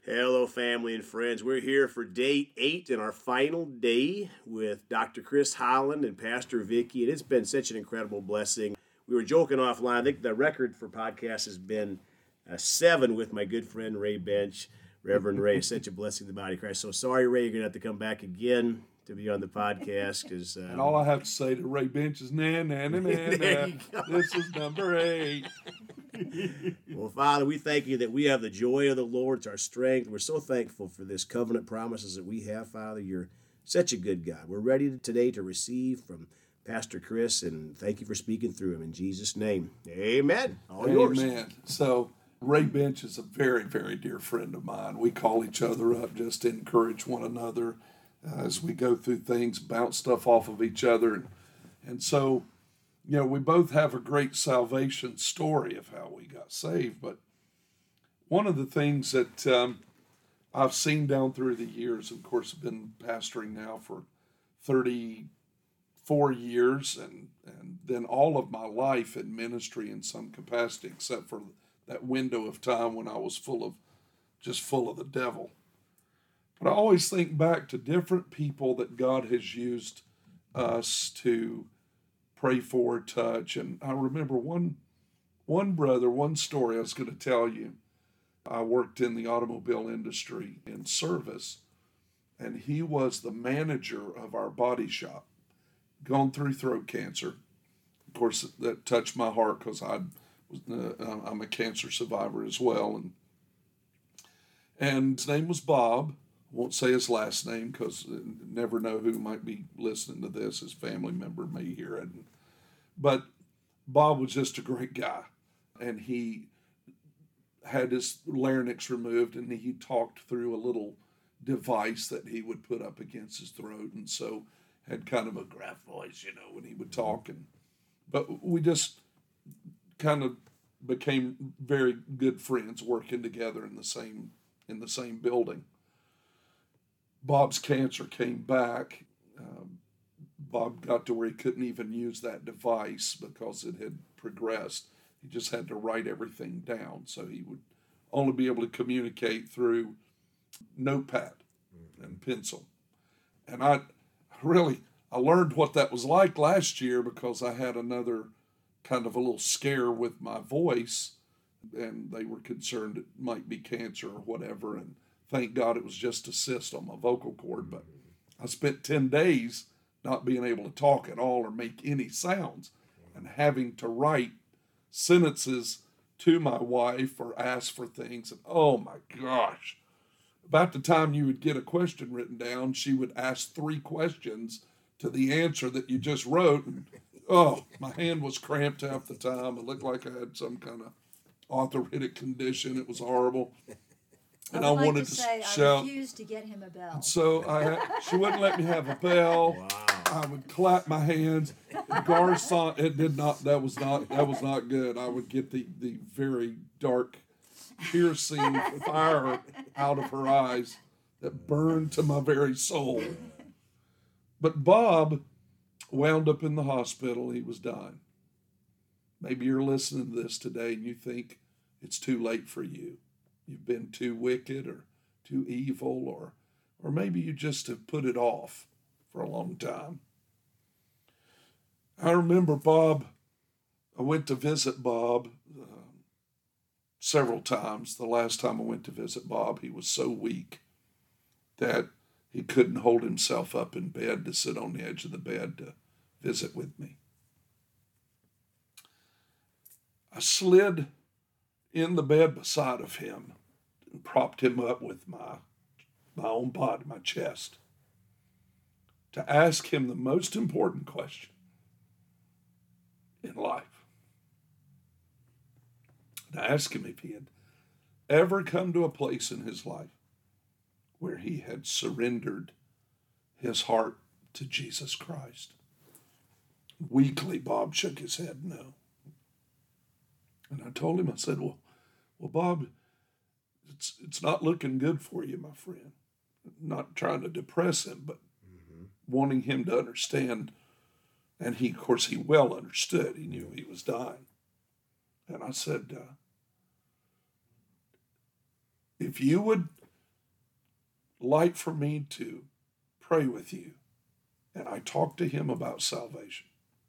Hello, family and friends. We're here for day 8 and our final day with Dr. Chris Holland and Pastor Vicky. And it's been such an incredible blessing. We were joking offline. I think the record for podcasts has been 7 with my good friend Ray Bench. Reverend Ray, such a blessing to the body of Christ. So sorry, Ray, you're going to have to come back again to be on the podcast. And all I have to say to Ray Bench is, nah. This is number 8. Well, Father, we thank you that we have the joy of the Lord. It's our strength. We're so thankful for this covenant promises that we have, Father. You're such a good God. We're ready today to receive from Pastor Chris, and thank you for speaking through him. In Jesus' name, amen. All yours. Amen. So Ray Bench is a very, very dear friend of mine. We call each other up just to encourage one another as we go through things, bounce stuff off of each other. And so, you know, we both have a great salvation story of how we got saved. But one of the things that I've seen down through the years, of course, I've been pastoring now for 34 years and then all of my life in ministry in some capacity, except for that window of time when I was full of the devil. But I always think back to different people that God has used us to pray for, touch. And I remember one brother, one story I was going to tell you. I worked in the automobile industry in service, and he was the manager of our body shop, gone through throat cancer. Of course, that touched my heart because I'm a cancer survivor as well. And his name was Bob. I won't say his last name because never know who might be listening to this. His family member may hear it. But Bob was just a great guy. And he had his larynx removed, and he talked through a little device that he would put up against his throat. And so had kind of a gruff voice, you know, when he would talk. But we just kind of became very good friends working together in the same building. Bob's cancer came back. Bob got to where he couldn't even use that device because it had progressed. He just had to write everything down, so he would only be able to communicate through notepad and pencil. And I learned what that was like last year because I had another kind of a little scare with my voice, and they were concerned it might be cancer or whatever, and thank God it was just a cyst on my vocal cord. But I spent 10 days not being able to talk at all or make any sounds and having to write sentences to my wife or ask for things. And oh my gosh, about the time you would get a question written down, she would ask 3 questions to the answer that you just wrote. And oh, my hand was cramped half the time. It looked like I had some kind of arthritic condition. It was horrible. And I wanted to say, shout. I refused to get him a bell. So she wouldn't let me have a bell. Wow. I would clap my hands. Garcon, that was not good. I would get the very dark, piercing fire out of her eyes that burned to my very soul. But Bob wound up in the hospital. He was dying. Maybe you're listening to this today and you think it's too late for you. You've been too wicked or too evil, or maybe you just have put it off for a long time. I remember Bob, I went to visit Bob several times. The last time I went to visit Bob, he was so weak that he couldn't hold himself up in bed to sit on the edge of the bed to visit with me. I slid in the bed beside of him and propped him up with my own body, my chest, to ask him the most important question in life. And I asked him if he had ever come to a place in his life where he had surrendered his heart to Jesus Christ. Weakly, Bob shook his head no. And I told him, I said, well, Bob, it's not looking good for you, my friend. Not trying to depress him, but wanting him to understand. And he, of course, he well understood. He knew he was dying. And I said, if you would like for me to pray with you, and I talk to him about salvation,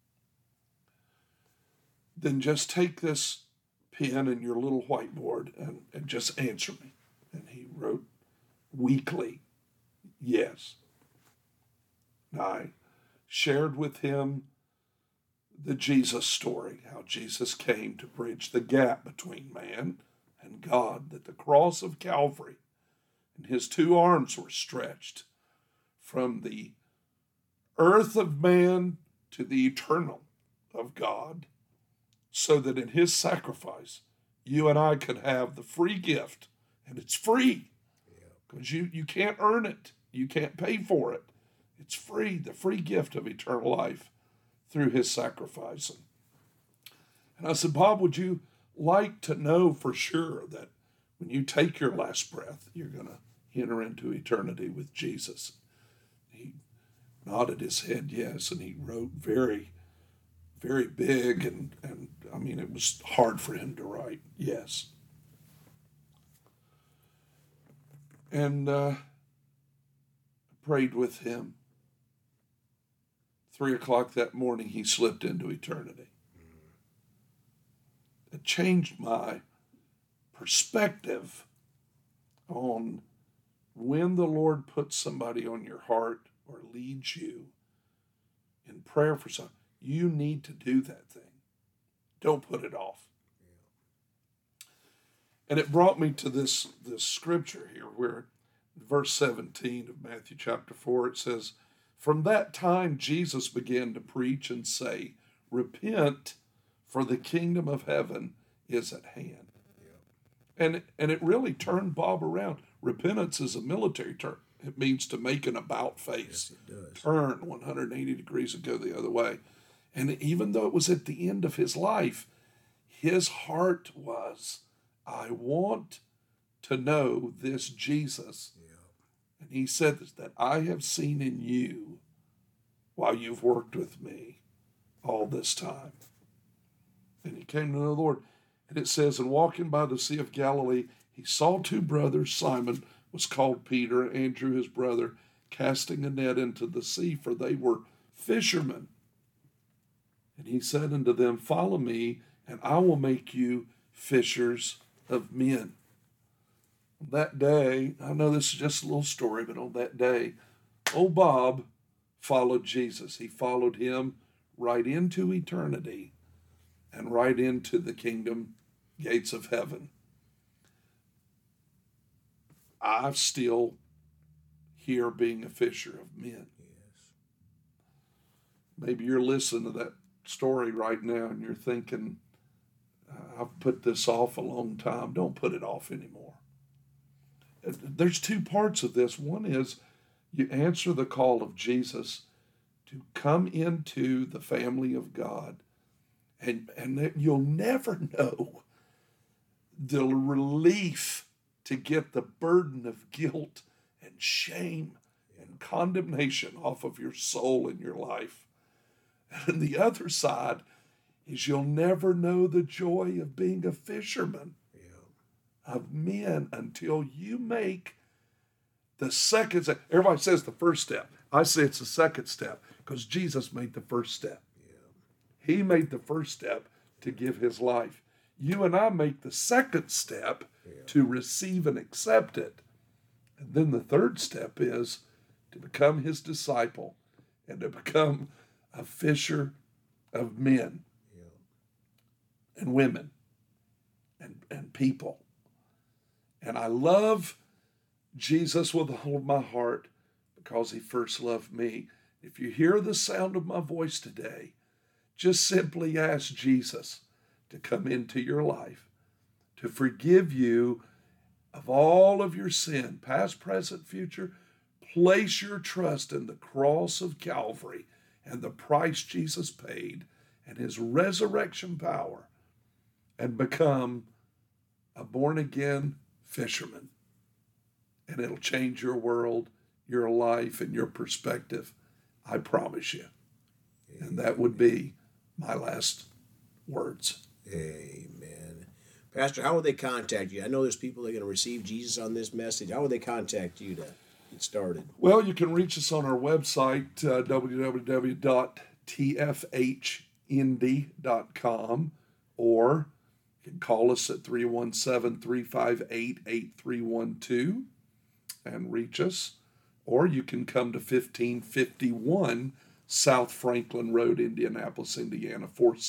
then just take this pen and your little whiteboard and just answer me. And he wrote weekly, yes. And I shared with him the Jesus story, how Jesus came to bridge the gap between man and God, that the cross of Calvary and his two arms were stretched from the earth of man to the eternal of God, so that in his sacrifice, you and I could have the free gift, and it's free, because you can't earn it. You can't pay for it. It's free, the free gift of eternal life through his sacrifice. And I said, Bob, would you like to know for sure that when you take your last breath, you're going to enter into eternity with Jesus? He nodded his head yes, and he wrote very, very big, and I mean, it was hard for him to write yes. And prayed with him. 3:00 that morning, he slipped into eternity. It changed my perspective on when the Lord puts somebody on your heart or leads you in prayer for something. You need to do that thing. Don't put it off. And it brought me to this scripture here where verse 17 of Matthew chapter 4, it says, "From that time Jesus began to preach and say, 'Repent, for the kingdom of heaven is at hand.'" And it really turned Bob around. Repentance is a military term. It means to make an about face. Yes, it does. Turn 180 degrees and go the other way. And even though it was at the end of his life, his heart was, I want to know this Jesus. Yeah. And he said that I have seen in you while you've worked with me all this time. And he came to know the Lord. And it says, and walking by the Sea of Galilee, he saw two brothers. Simon was called Peter, and Andrew his brother, casting a net into the sea, for they were fishermen. And he said unto them, "Follow me, and I will make you fishers of men." On that day, I know this is just a little story, but on that day, old Bob followed Jesus. He followed him right into eternity and right into the kingdom gates of heaven. I'm still here being a fisher of men. Yes. Maybe you're listening to that story right now and you're thinking, I've put this off a long time. Don't put it off anymore. There's two parts of this. One is you answer the call of Jesus to come into the family of God, and you'll never know the relief to get the burden of guilt and shame and condemnation off of your soul and your life. And the other side is you'll never know the joy of being a fisherman of men until you make the second step. Everybody says the first step. I say it's the second step because Jesus made the first step. He made the first step to give his life. You and I make the second step to receive and accept it. And then the third step is to become his disciple and to become a fisher of men and women and people. And I love Jesus with all of my heart because he first loved me. If you hear the sound of my voice today, just simply ask Jesus to come into your life, to forgive you of all of your sin, past, present, future. Place your trust in the cross of Calvary and the price Jesus paid and his resurrection power, and become a born-again fisherman. And it'll change your world, your life, and your perspective. I promise you. And that would be my last words. Amen. Pastor, how will they contact you? I know there's people that are going to receive Jesus on this message. How will they contact you to get started? Well, you can reach us on our website, www.tfhindy.com, or you can call us at 317-358-8312 and reach us. Or you can come to 1551 South Franklin Road, Indianapolis, Indiana,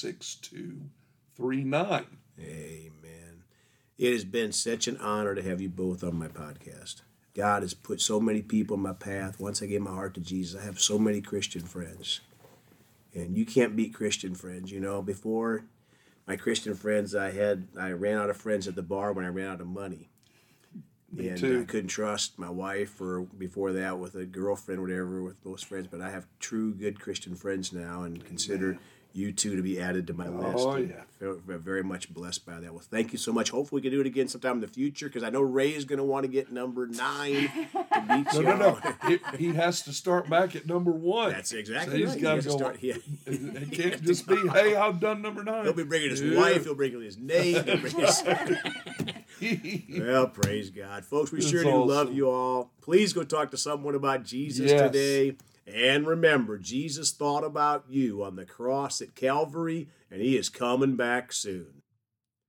46239. Amen. It has been such an honor to have you both on my podcast. God has put so many people in my path. Once I gave my heart to Jesus, I have so many Christian friends. And you can't beat Christian friends. You know, before my Christian friends, I ran out of friends at the bar when I ran out of money. Me and too. I couldn't trust my wife, or before that with a girlfriend, whatever, with those friends. But I have true good Christian friends now, and consider you two to be added to my list. Oh, yeah. Feel very much blessed by that. Well, thank you so much. Hopefully we can do it again sometime in the future, because I know Ray is going to want to get number 9 to beat you. No. He has to start back at number 1. That's exactly So he's right. got He to has go. to start, yeah. It can't just be, hey, I've done number 9. He'll be bringing his wife. He'll bring his name. He'll bring his... Well, praise God. Folks, we sure do love you all. Please go talk to someone about Jesus today. And remember, Jesus thought about you on the cross at Calvary, and he is coming back soon.